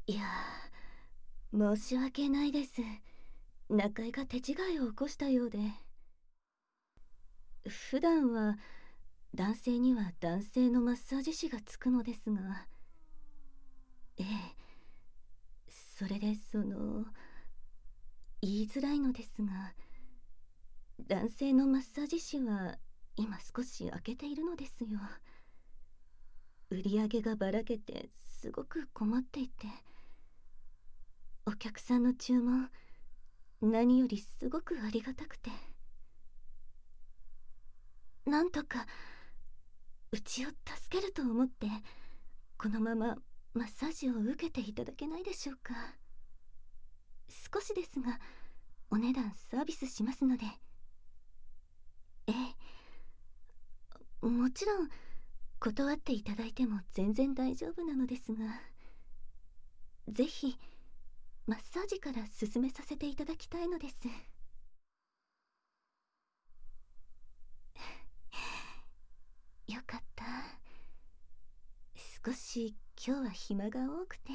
いや申し訳ないです。中井が手違いを起こしたようで。普段は男性には男性のマッサージ師がつくのですが、ええ、それで言いづらいのですが、男性のマッサージ師は今少し空けているのですよ。売り上げがばらけてすごく困っていて、お客さんの注文何よりすごくありがたくて、なんとかうちを助けると思って、このままマッサージを受けていただけないでしょうか。少しですがお値段サービスしますので。ええ、もちろん断っていただいても全然大丈夫なのですが、ぜひマッサージから進めさせていただきたいのです。よかった。少し今日は暇が多くて。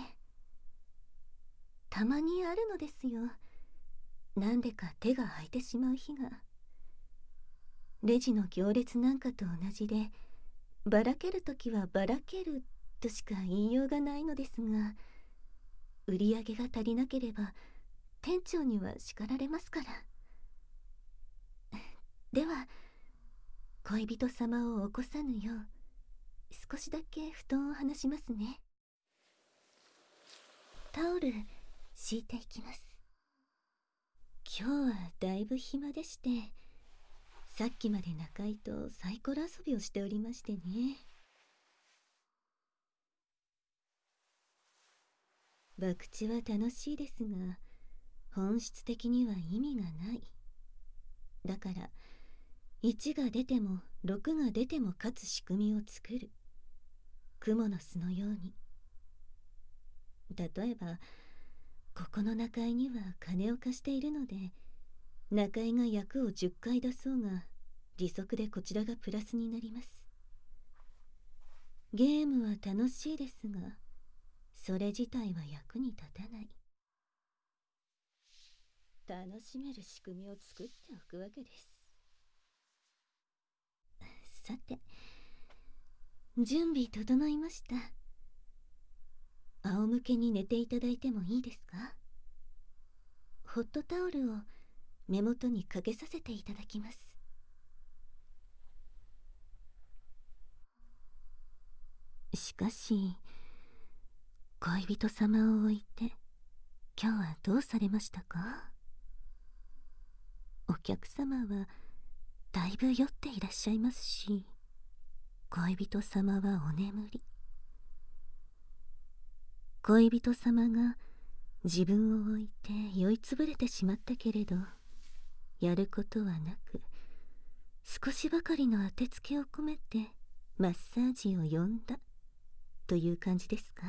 たまにあるのですよ。なんでか手が空いてしまう日が。レジの行列なんかと同じで、ばらけるときはばらけるとしか言いようがないのですが、売り上げが足りなければ店長には叱られますから。では恋人様を起こさぬよう少しだけ布団を離しますね。タオル敷いていきます。今日はだいぶ暇でして、さっきまで中井とサイコロ遊びをしておりましてね。博打は楽しいですが、本質的には意味がない。だから1が出ても6が出ても勝つ仕組みを作る。蜘蛛の巣のように。例えばここの中井には金を貸しているので、中井が役を10回出そうが利息でこちらがプラスになります。ゲームは楽しいですが、それ自体は役に立たない。楽しめる仕組みを作っておくわけです。さて、準備整いました。仰向けに寝ていただいてもいいですか？ホットタオルを目元にかけさせていただきます。しかし恋人様を置いて今日はどうされましたか？お客様はだいぶ酔っていらっしゃいますし、恋人様はお眠り。恋人様が自分を置いて酔いつぶれてしまったけれど、やることはなく少しばかりの当てつけを込めてマッサージを呼んだという感じですか？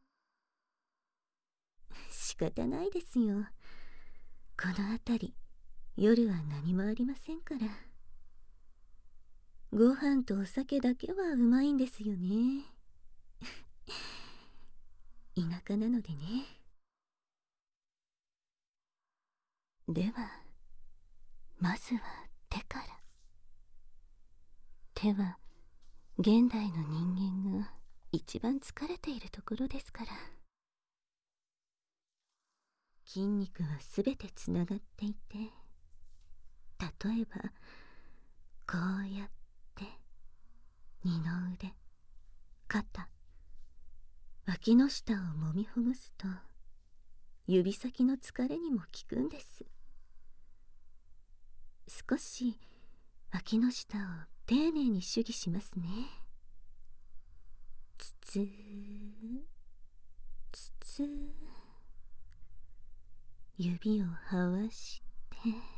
仕方ないですよ。この辺り夜は何もありませんから。ご飯とお酒だけはうまいんですよね。田舎なのでね。ではまずは手から。手は現代の人間が一番疲れているところですから。筋肉はすべてつながっていて、例えばこうやって二の腕、肩、脇の下を揉みほぐすと指先の疲れにも効くんです。少し脇の下を丁寧に手技しますね。つつーつつー、指をはわして、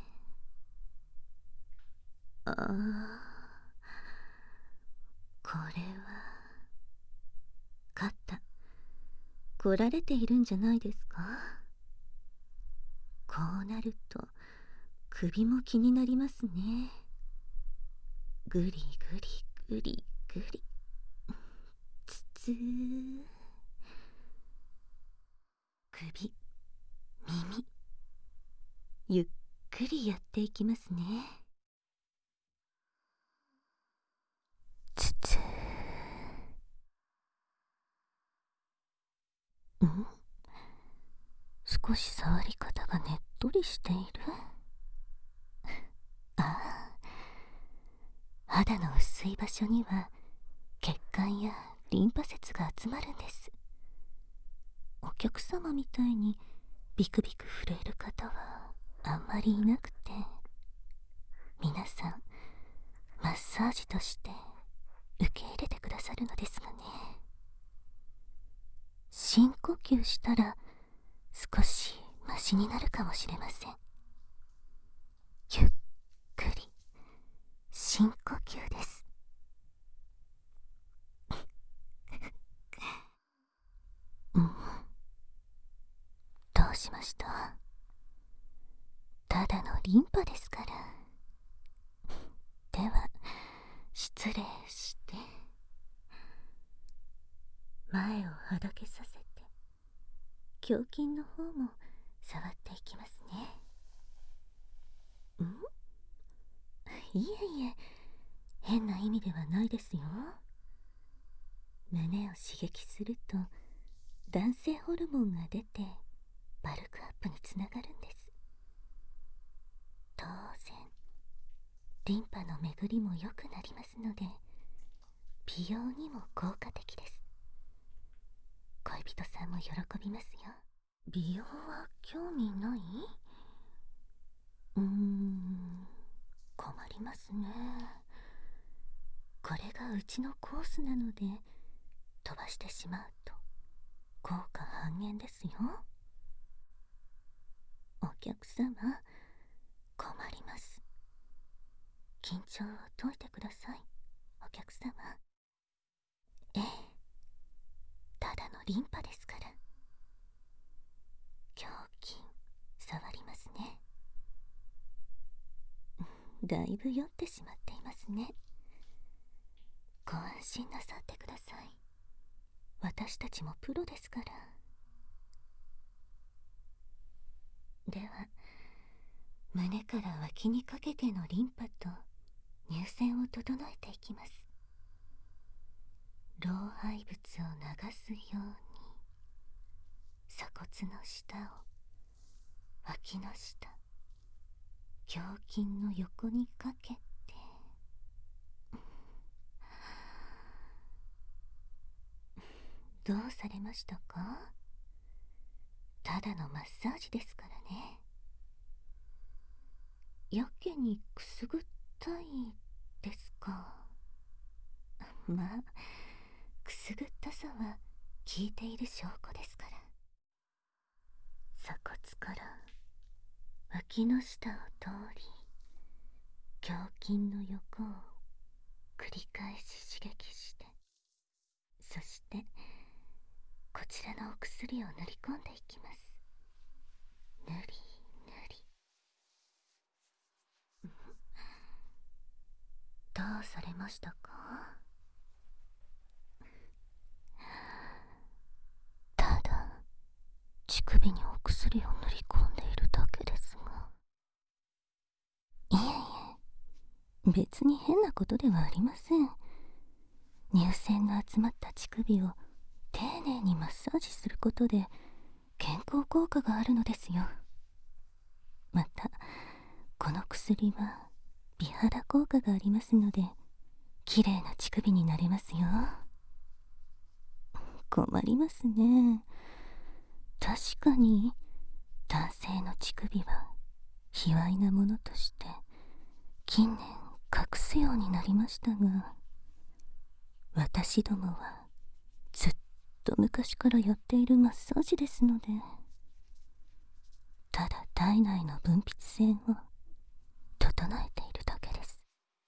ああ、これは肩凝られているんじゃないですか？こうなると首も気になりますね。ぐりぐりぐりぐり、つつー。 首、耳、ゆっくりやっていきますね。つつん少し触り方がねっとりしている。ああ、肌の薄い場所には血管やリンパ節が集まるんです。お客様みたいにビクビク震える方はあんまりいなくて、皆さんマッサージとして受け入れてくださるのですがね。深呼吸したら少しマシになるかもしれません。ゆっくり深呼吸です。うん、どうしました？ただのリンパですから。では失礼して、前をはだけさせて胸筋の方も触っていきますね。いえいえ、変な意味ではないですよ。胸を刺激すると男性ホルモンが出てバルクアップにつながるんです。当然リンパの巡りも良くなりますので、美容にも効果的です。恋人さんも喜びますよ。美容は興味ない？困りますね。これがうちのコースなので飛ばしてしまうと効果半減ですよ。お客様、困ります。緊張を解いてください、お客様。ええ、ただのリンパですから。胸筋触りますね。だいぶ酔ってしまっていますね。ご安心なさってください。私たちもプロですから。では胸から脇にかけてのリンパと乳腺を整えていきます。老廃物を流すように鎖骨の下を、脇の下、胸筋の横にかけて、どうされましたか？ただのマッサージですからね。やけにくすぐったいですか？まあ、くすぐったさは効いている証拠ですから。鎖骨から脇の下を通り、胸筋の横を繰り返し刺激して、そしてこちらのお薬を塗り込んでいきます。塗り塗り。どうされましたか？ただ乳首にお薬を塗り込んでいるだけですが。いえいえ、別に変なことではありません。乳腺の集まった乳首を丁寧にマッサージすることで健康効果があるのですよ。またこの薬は美肌効果がありますので、綺麗な乳首になれますよ。困りますね。確かに男性の乳首は卑猥なものとして近年隠すようになりましたが、私どもはずっと昔からやっているマッサージですので、ただ体内の分泌腺を整えているだけです。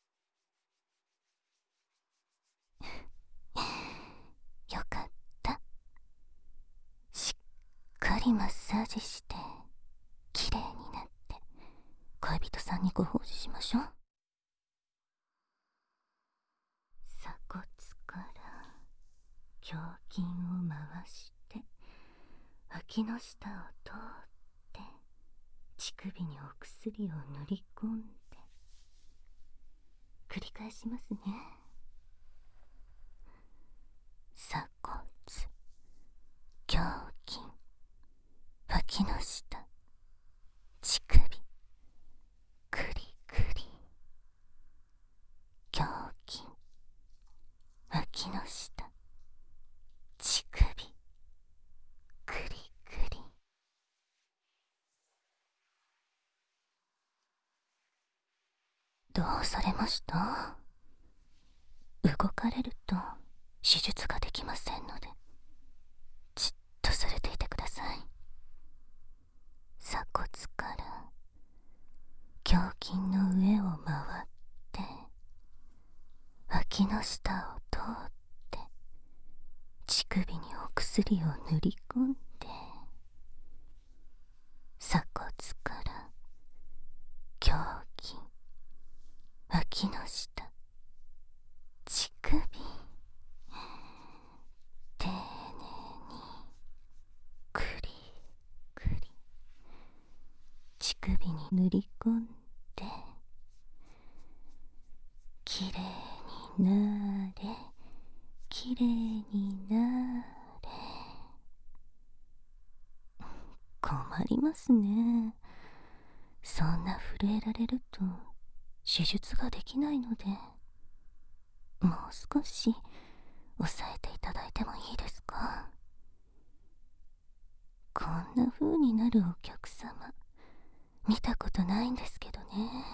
よかった。しっかりマッサージしてきれいになって恋人さんにご奉仕しましょう。鎖骨から胸筋を回して脇脇の下を通って乳首にお薬を塗り込んで、繰り返しますね。鎖骨、胸筋、脇の下、乳首、くりくり、胸筋、脇の下、乳首、くりくり。どうされました？動かれると手術ができませんので、じっとされていてください。鎖骨から胸筋の上を回って脇の下を通って乳首にお薬を塗り込んで、鎖骨から胸筋、脇の下、乳首、丁寧にくりくり乳首に塗り込んで、きれいになれ、きれいになれ。困りますね。そんな震えられると手術ができないので、もう少し抑えていただいてもいいですか？こんな風になるお客様見たことないんですけどね。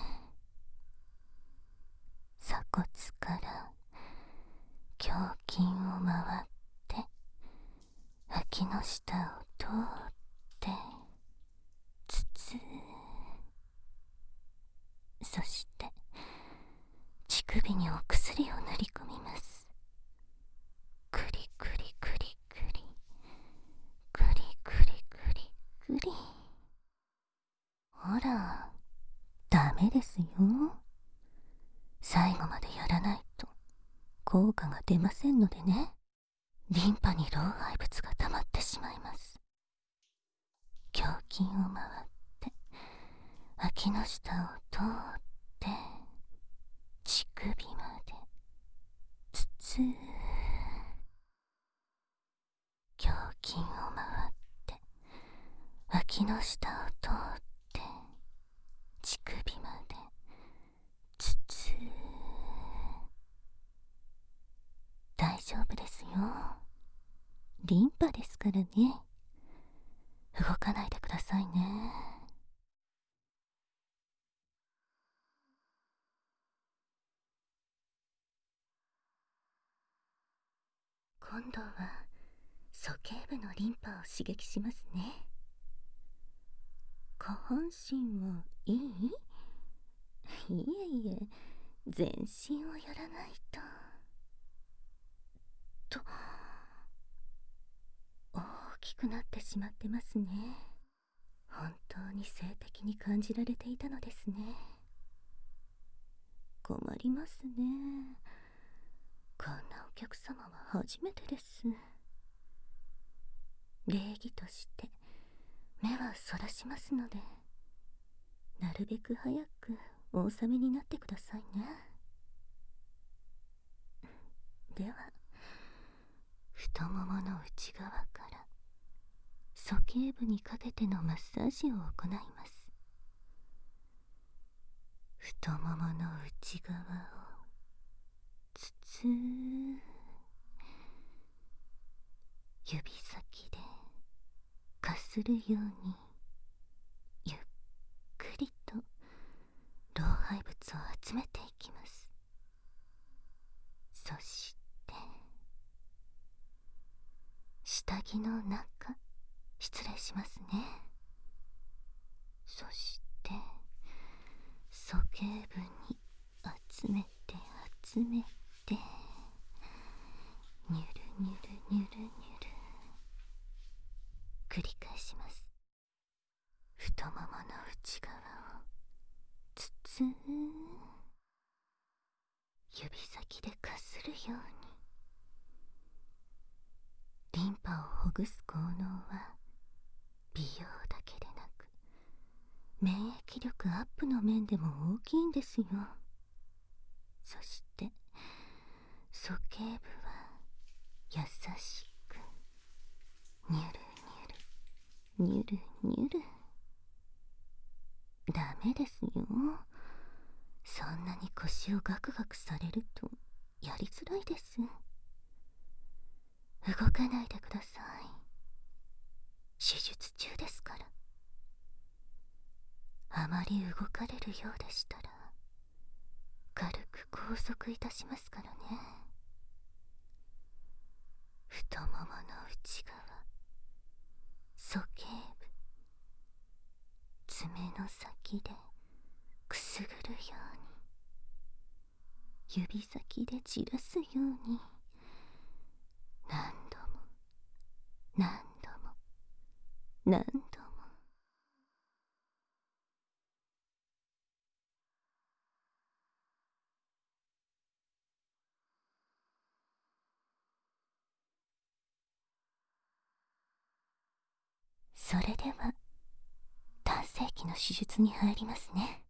鎖骨から胸筋を回って脇の下を通って筒、そして乳首にお薬を塗り込みます。くりくりくりくりくりくりくりくり。ほら、ダメですよ。最後までやらないと効果が出ませんのでね。リンパに老廃物が溜まってしまいます。胸筋を回って脇の下を通って乳首まで筒、胸筋を回って脇の下を通って乳首まで筒。大丈夫ですよ。リンパですからね。動かないでくださいね。今度は鼠径部のリンパを刺激しますね。下半身はいい？いえいえ、全身をやらないと。大きくなってしまってますね。本当に性的に感じられていたのですね。困りますね。こんなお客様は初めてです。礼儀として目はそらしますので、なるべく早くお納めになってくださいね。では、太ももの内側から鼠径部にかけてのマッサージを行います。太ももの内側をつつ指先でかするようにゆっくりと老廃物を集めていきます。そして下着の中、失礼しますね。そして鼠径部に集めて集めて、にゅるにゅるにゅるにゅる繰り返します。太ももの内側をつつ指先でかするように。リンパをほぐす効能は美容だけでなく免疫力アップの面でも大きいんですよ。そして鼠径部は優しくニュルニュルニュルニュル。ダメですよ。そんなに腰をガクガクされるとやりづらいです。動かないでください。手術中ですから。あまり動かれるようでしたら軽く拘束いたしますからね。太ももの内側、鼠径部、爪の先でくすぐるように、指先で散らすように、何度も何度も何度も。それでは男性器の手術に入りますね。